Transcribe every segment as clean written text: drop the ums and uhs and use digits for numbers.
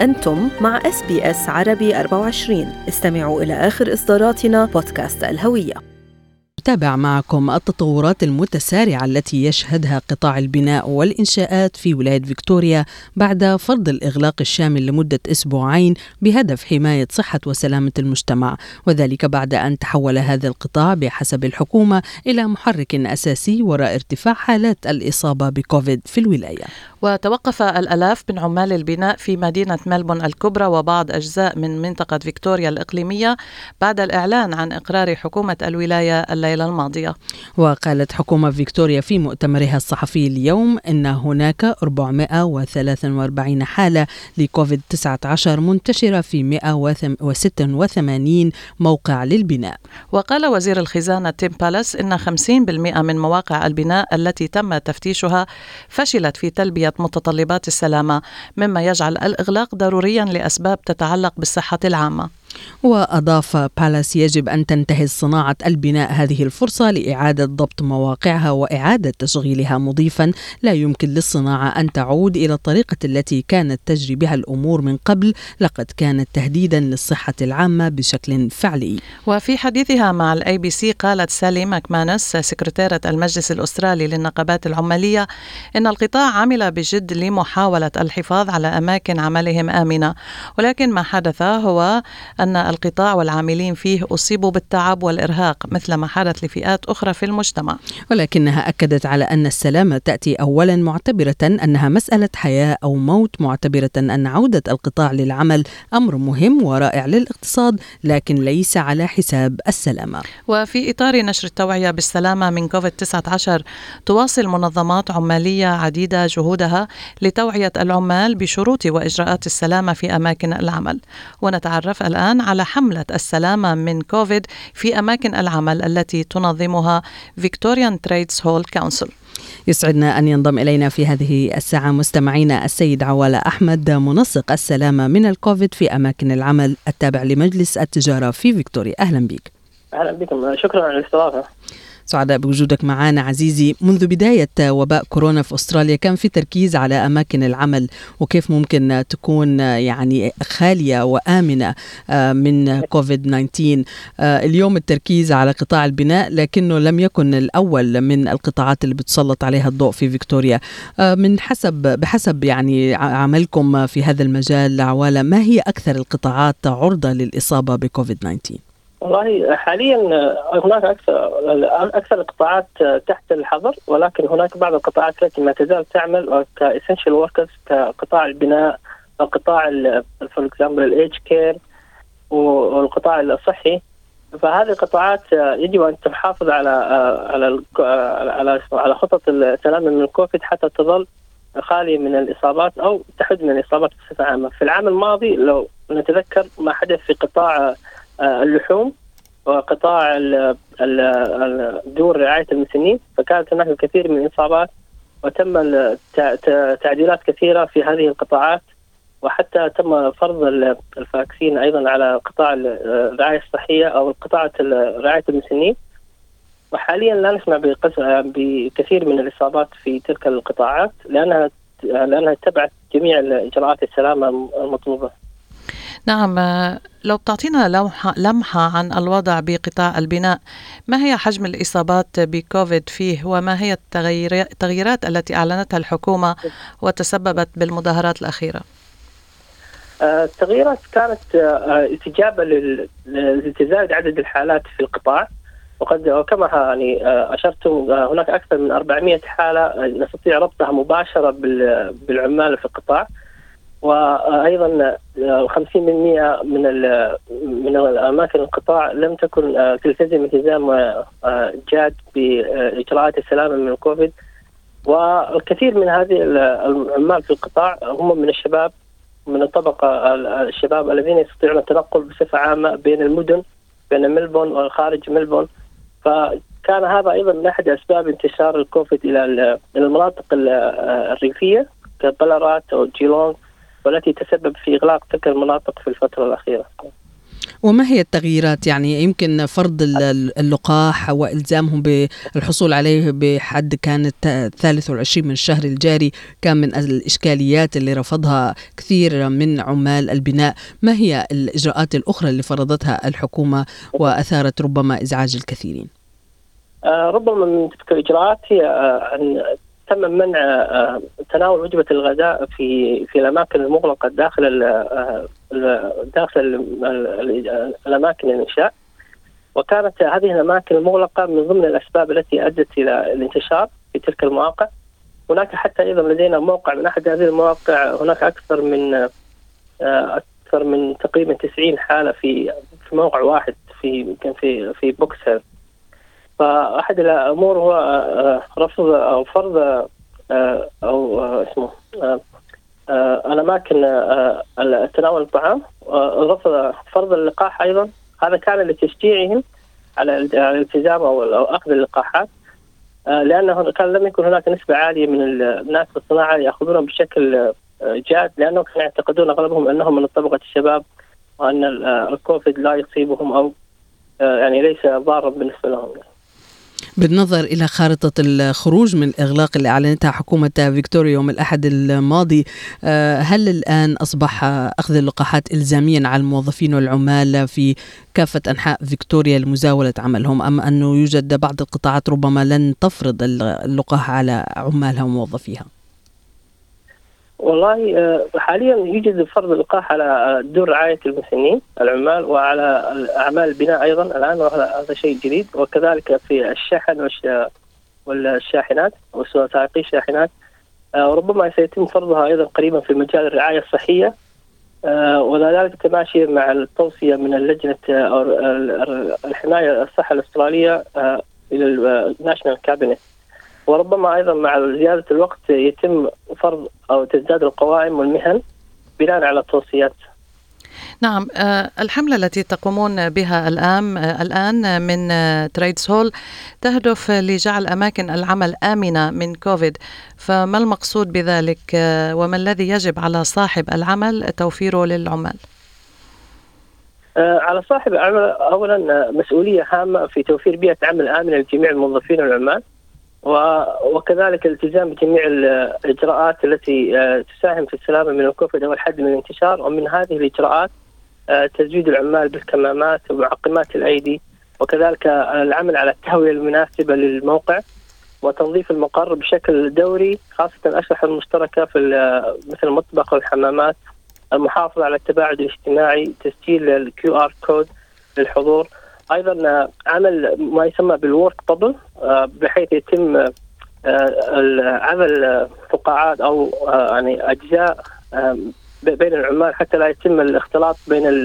أنتم مع SBS عربي 24. استمعوا إلى آخر إصداراتنا بودكاست الهوية. نتابع معكم التطورات المتسارعة التي يشهدها قطاع البناء والإنشاءات في ولاية فيكتوريا بعد فرض الإغلاق الشامل لمدة أسبوعين بهدف حماية صحة وسلامة المجتمع، وذلك بعد أن تحول هذا القطاع بحسب الحكومة إلى محرك أساسي وراء ارتفاع حالات الإصابة بكوفيد في الولاية. وتوقف الآلاف من عمال البناء في مدينة ملبون الكبرى وبعض أجزاء من منطقة فيكتوريا الإقليمية بعد الإعلان عن إقرار حكومة الولاية الليلة الماضية. وقالت حكومة فيكتوريا في مؤتمرها الصحفي اليوم إن هناك 443 حالة لكوفيد-19 منتشرة في 186 موقع للبناء. وقال وزير الخزانة تيم بالاس إن 50% من مواقع البناء التي تم تفتيشها فشلت في تلبية متطلبات السلامة، مما يجعل الإغلاق ضروريا لأسباب تتعلق بالصحة العامة. وأضاف بالاس يجب أن تنتهز صناعة البناء هذه الفرصة لإعادة ضبط مواقعها وإعادة تشغيلها، مضيفا لا يمكن للصناعة أن تعود إلى الطريقة التي كانت تجري بها الأمور من قبل، لقد كانت تهديدا للصحة العامة بشكل فعلي. وفي حديثها مع الABC قالت سالي ماكمانس سكرتيرة المجلس الأسترالي للنقابات العمالية إن القطاع عمل بجد لمحاولة الحفاظ على أماكن عملهم آمنة، ولكن ما حدث هو أن القطاع والعاملين فيه أصيبوا بالتعب والإرهاق مثل ما حدث لفئات أخرى في المجتمع. ولكنها أكدت على أن السلامة تأتي أولا، معتبرة أنها مسألة حياة أو موت، معتبرة أن عودة القطاع للعمل أمر مهم ورائع للاقتصاد لكن ليس على حساب السلامة. وفي إطار نشر التوعية بالسلامة من كوفيد-19 تواصل منظمات عمالية عديدة جهودها لتوعية العمال بشروط وإجراءات السلامة في أماكن العمل. ونتعرف الآن على حملة السلامة من كوفيد في أماكن العمل التي تنظمها Victorian Trades Hall Council. يسعدنا أن ينضم إلينا في هذه الساعة مستمعينا السيد عوالة أحمد، منسق السلامة من الكوفيد في أماكن العمل التابع لمجلس التجارة في فيكتوريا. أهلا بك. أهلا بكم، شكرا على الاستضافة. سعداء بوجودك معنا عزيزي. منذ بداية وباء كورونا في أستراليا كان في تركيز على أماكن العمل وكيف ممكن تكون يعني خالية وآمنة من كوفيد-19. اليوم التركيز على قطاع البناء لكنه لم يكن الأول من القطاعات اللي بتسلط عليها الضوء في فيكتوريا. بحسب يعني عملكم في هذا المجال عوالة، ما هي أكثر القطاعات عرضة للإصابة بكوفيد-19؟ والله حاليا هناك أكثر القطاعات تحت الحظر، ولكن هناك بعض القطاعات التي ما تزال تعمل كإسنشال وركرز كقطاع البناء وقطاع فور إكزامبل الإيج كير والقطاع الصحي. فهذه القطاعات يجب أن تحافظ على خطط السلامة من الكوفيد حتى تظل خالية من الإصابات أو تحد من الإصابات بصفة عامة. في العام الماضي لو نتذكر ما حدث في قطاع اللحوم وقطاع دور رعاية المسنين، فكانت هناك الكثير من الإصابات وتم تعديلات كثيرة في هذه القطاعات، وحتى تم فرض الفاكسين أيضا على قطاع الرعاية الصحية أو قطاع رعاية المسنين. وحاليا لا نسمع بكثير من الإصابات في تلك القطاعات لأنها اتبعت جميع إجراءات السلامة المطلوبة. نعم، لو بتعطينا لمحة عن الوضع بقطاع البناء، ما هي حجم الإصابات بكوفيد فيه وما هي التغييرات التي أعلنتها الحكومة وتسببت بالمظاهرات الأخيرة؟ التغييرات كانت استجابة لتزايد عدد الحالات في القطاع، وكما يعني أشرتم هناك أكثر من 400 حالة نستطيع ربطها مباشرة بالعمال في القطاع، وأيضا 50% من الأماكن القطاع لم تكن تلتزم التزام جاد بإجراءات السلامة من الكوفيد. والكثير من هذه العمال في القطاع هم من الشباب، من الطبقة الشباب الذين يستطيعون التنقل بصفة عامة بين المدن، بين ملبون وخارج ملبون. فكان هذا أيضا من أحد أسباب انتشار الكوفيد إلى المناطق الريفية كبلارات أو جيلونغ، والتي تسبب في إغلاق تلك المناطق في الفترة الأخيرة. وما هي التغييرات؟ يعني يمكن فرض اللقاح وإلزامهم بالحصول عليه بحد كانت 23 من الشهر الجاري كان من الإشكاليات اللي رفضها كثير من عمال البناء. ما هي الإجراءات الأخرى اللي فرضتها الحكومة وأثارت ربما إزعاج الكثيرين؟ ربما من تلك الإجراءات هي أن تم منع تناول وجبة الغداء في الأماكن المغلقة داخل الأماكن الإنشاء، وكانت هذه الأماكن المغلقة من ضمن الأسباب التي أدت إلى الانتشار في تلك المواقع. هناك حتى أيضا لدينا موقع من أحد هذه المواقع، هناك أكثر من تقريبا 90 حالة في موقع واحد في بوكسل. فأحد الأمور هو رفض أو فرض أو اسمه الأماكن تناول الطعام، رفض فرض اللقاح أيضا. هذا كان لتشجيعهم على الالتزام أو أخذ اللقاحات، لأنه كان لم يكن هناك نسبة عالية من الناس في الصناعة يأخذونها بشكل جاد، لأنهم كانوا يعتقدون أغلبهم أنهم من طبقة الشباب وأن الكوفيد لا يصيبهم أو يعني ليس ضارا بالنسبة لهم. بالنظر إلى خارطة الخروج من الإغلاق اللي أعلنتها حكومة فيكتوريا يوم الأحد الماضي، هل الآن أصبح أخذ اللقاحات إلزاميا على الموظفين والعمال في كافة أنحاء فيكتوريا لمزاولة عملهم، أم أنه يوجد بعض القطاعات ربما لن تفرض اللقاح على عمالها وموظفيها؟ والله حاليا يوجد فرض اللقاح على دور رعاية المسنين العمال وعلى أعمال البناء أيضا الآن، وهذا شيء جديد. وكذلك في الشحن والشاحنات وسائقي الشاحنات، وربما سيتم فرضها أيضا قريبا في مجال الرعاية الصحية، وذلك تماشي مع التوصية من اللجنة الحماية الصحة الأسترالية إلى الناشنال كابينت. وربما أيضا مع زيادة الوقت يتم فرض أو تزداد القوائم والمهن بناء على التوصيات. نعم، الحملة التي تقومون بها الآن من تريدز هول تهدف لجعل أماكن العمل آمنة من كوفيد، فما المقصود بذلك وما الذي يجب على صاحب العمل توفيره للعمال؟ على صاحب العمل أولا مسؤولية هامة في توفير بيئة عمل آمنة لجميع الموظفين والعمال، وكذلك الالتزام بجميع الإجراءات التي تساهم في السلامة من الكوفيد أو الحد من الانتشار. ومن هذه الإجراءات تزويد العمال بالكمامات ومعقمات الأيدي، وكذلك العمل على التهوية المناسبة للموقع وتنظيف المقر بشكل دوري، خاصة الأشرحة المشتركة في مثل المطبخ والحمامات، المحافظة على التباعد الاجتماعي، تسجيل الQR كود للحضور، أيضا عمل ما يسمى بالورك بابل بحيث يتم عمل فقاعات أو يعني أجزاء بين العمال حتى لا يتم الاختلاط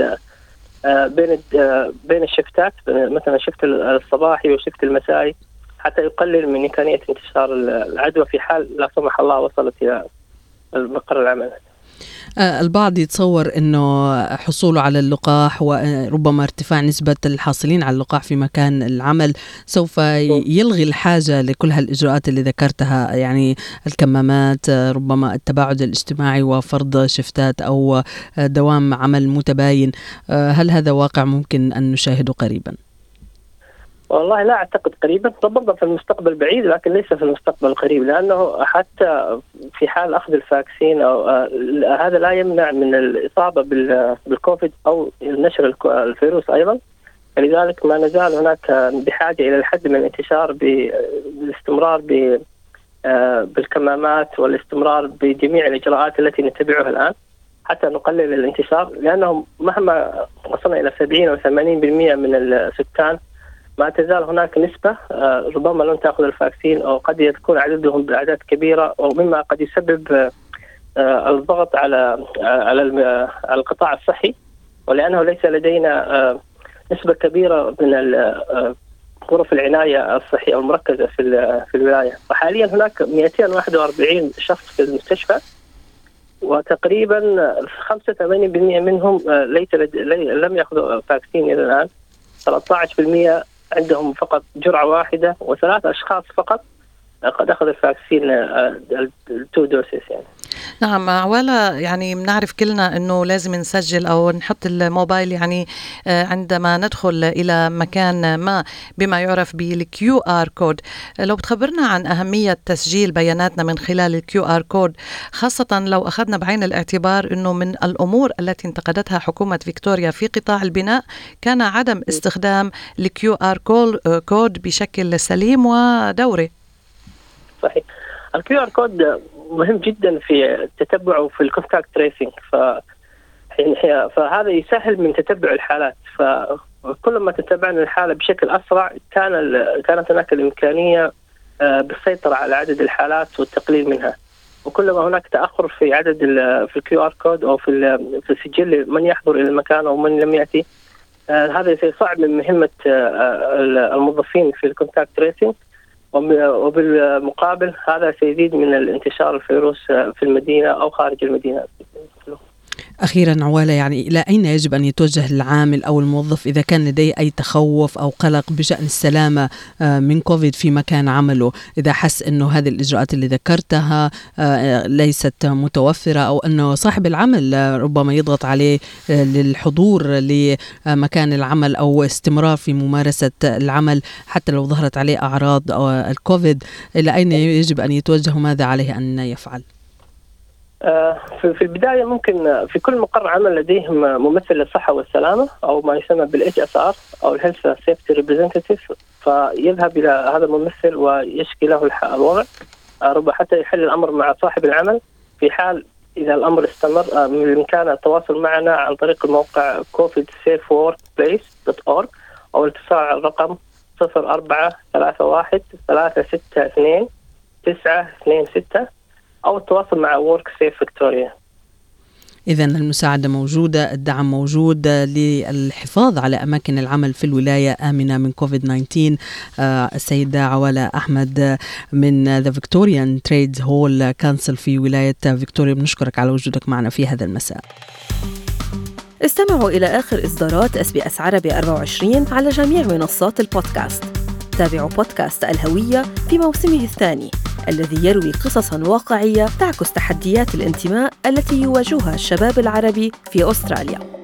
بين الشفتات، مثلا الشفت الصباحي والشفت المسائي، حتى يقلل من إمكانية انتشار العدوى في حال لا سمح الله وصلت إلى مقر العمل. البعض يتصور أنه حصوله على اللقاح وربما ارتفاع نسبة الحاصلين على اللقاح في مكان العمل سوف يلغي الحاجة لكل هالإجراءات اللي ذكرتها، يعني الكمامات، ربما التباعد الاجتماعي وفرض شفتات أو دوام عمل متباين. هل هذا واقع ممكن أن نشاهده قريبا؟ والله لا أعتقد قريبا، ربما في المستقبل بعيد لكن ليس في المستقبل القريب، لأنه حتى في حال أخذ الفاكسين أو هذا لا يمنع من الإصابة بالكوفيد أو نشر الفيروس أيضا. لذلك ما نزال هناك بحاجة إلى الحد من الانتشار بالاستمرار بالكمامات والاستمرار بجميع الإجراءات التي نتبعها الآن حتى نقلل الانتشار، لأنه مهما وصلنا إلى 70 أو 80% من السكان ما تزال هناك نسبة ربما لن تأخذ الفاكسين، أو قد يكون عددهم بأعداد كبيرة، ومما قد يسبب الضغط على القطاع الصحي، ولأنه ليس لدينا نسبة كبيرة من غرف العناية الصحية المركزة في الولاية. وحاليا هناك 241 شخص في المستشفى، وتقريبا 85% منهم لم يأخذوا فاكسين إلى الآن. 13% عندهم فقط جرعة واحدة، و3 أشخاص فقط قد أخذ الفاكسين 2 دوسز يعني. نعم عوالة، يعني بنعرف كلنا أنه لازم نسجل أو نحط الموبايل يعني عندما ندخل إلى مكان ما بما يعرف بالQR كود. لو بتخبرنا عن أهمية تسجيل بياناتنا من خلال الQR كود، خاصة لو أخذنا بعين الاعتبار أنه من الأمور التي انتقدتها حكومة فيكتوريا في قطاع البناء كان عدم استخدام الQR كود بشكل سليم ودوري. صحيح. الQR كود مهم جدا في التتبع وفي الكونتاكت تريسنج، فهذا يسهل من تتبع الحالات. فكل ما تتبعنا الحالة بشكل أسرع كانت هناك الإمكانية بالسيطرة على عدد الحالات والتقليل منها. وكلما هناك تأخر في عدد في الQR كود أو في سجل من يحضر إلى المكان أو من لم يأتي، هذا سيصعب من مهمة الموظفين في الكونتاكت تريسنج، وبالمقابل هذا سيزيد من الانتشار الفيروس في المدينة أو خارج المدينة. أخيرا عوالة، يعني إلى أين يجب أن يتوجه العامل أو الموظف إذا كان لديه أي تخوف أو قلق بشأن السلامة من كوفيد في مكان عمله، إذا حس أنه هذه الإجراءات اللي ذكرتها ليست متوفرة، أو أنه صاحب العمل ربما يضغط عليه للحضور لمكان العمل أو استمرار في ممارسة العمل حتى لو ظهرت عليه أعراض الكوفيد، إلى أين يجب أن يتوجه وماذا عليه أن يفعل؟ في البداية ممكن في كل مقر عمل لديهم ممثل للصحة والسلامة أو ما يسمى بالHSR أو الهيلث سيفتي ريبريزنتيف، فيذهب إلى هذا الممثل ويشكي له الوضع، ربما حتى يحل الأمر مع صاحب العمل. في حال إذا الأمر استمر من الإمكان التواصل معنا عن طريق الموقع covidsafeworkplace.org أو الاتصال على الرقم 0431-362-926 أو التواصل مع WorkSafe Victoria. إذن المساعدة موجودة، الدعم موجود للحفاظ على أماكن العمل في الولاية آمنة من كوفيد-19. السيدة عوالة أحمد من The Victorian Trades Hall Council في ولاية فيكتوريا، بنشكرك على وجودك معنا في هذا المساء. استمعوا إلى آخر إصدارات SBS عربي 24 على جميع منصات البودكاست. تابعوا بودكاست الهوية في موسمه الثاني الذي يروي قصصاً واقعية تعكس تحديات الانتماء التي يواجهها الشباب العربي في أستراليا.